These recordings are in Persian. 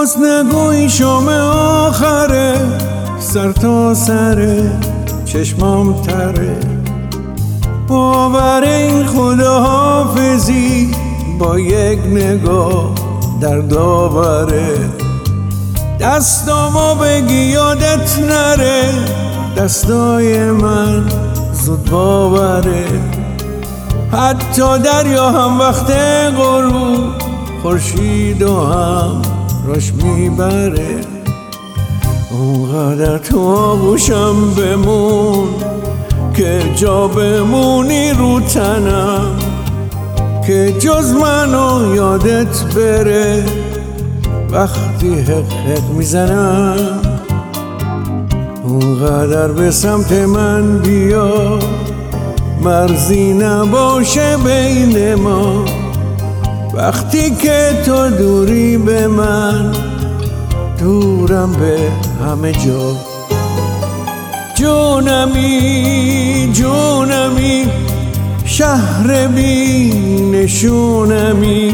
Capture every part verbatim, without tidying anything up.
باز نگوی شام آخره، سر تا سر چشمام تره. باور این خداحافظی با یک نگاه در داوره. دستامو بگی یادت نره، دستای من زود باوره. حتی دریا هم وقت غروب خورشید و هم راش میبره. اونقدر تو آغوشم بمون که جا بمونی رو تنم، که جز منو یادت بره وقتی حق حق میزنم. اونقدر به سمت من بیا، مرزی نباشه بین ما. وقتی که تو دوری به من، دورم به همه جا. جونمی جونمی شهر بی نشونمی.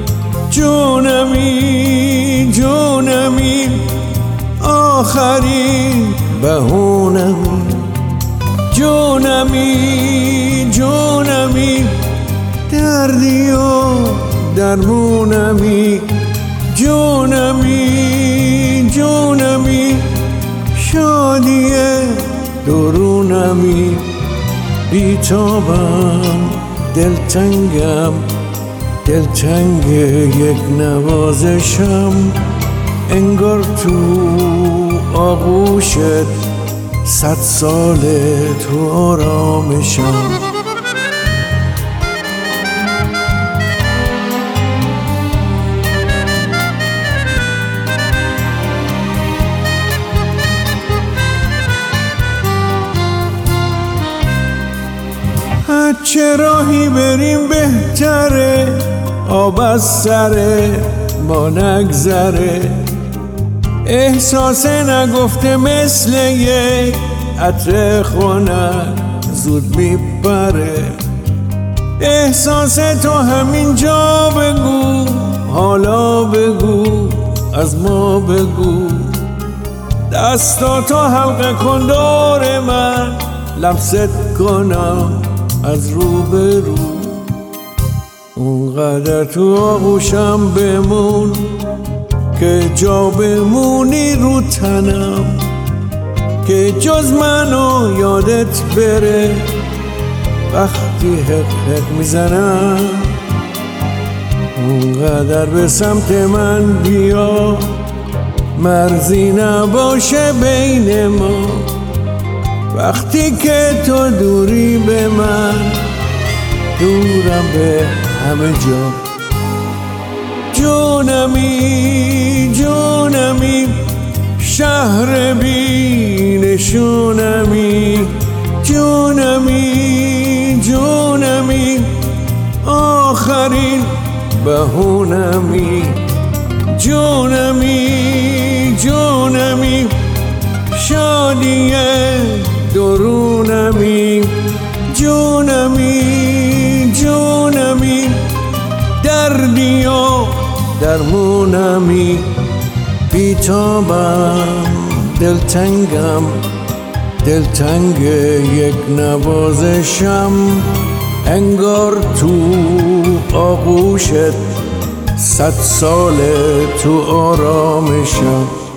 جونمی جونمی آخرین بهونمی. جونمی جونمی دردی و درمونمی. جونمی جونمی شادی درونمی. بیتابم دلتنگم، دلتنگ یک نوازشم. انگار تو آغوشت صد ساله تو آرامشم. چه راهی بریم بهتره، آب از سر ما نگذره. احساس نگفته مثل یک عطر خنک زود میپره. احساس تو همین جا بگو، حالا بگو، از ما بگو. دستاتو حلقه کن دور من، لمست کنم از رو به رو. اونقدر تو آغوشم بمون که جا بمونی رو تنم، که جز منو یادت بره وقتی حق حق میزنم. اونقدر به سمت من بیا، مرزی نباشه بین ما. وقتی که تو دوری به من، دورم به همه جا. جونمی جونمی شهر بی نشونمی. جونمی جونمی آخرین بهونمی. جونمی جونمی شادی درونمی. جونمی جونمی دردی و درمونمی. بیتابم دلتنگم، دلتنگ یک نوازشم. انگار تو آغوشت صد ساله تو آرامشم.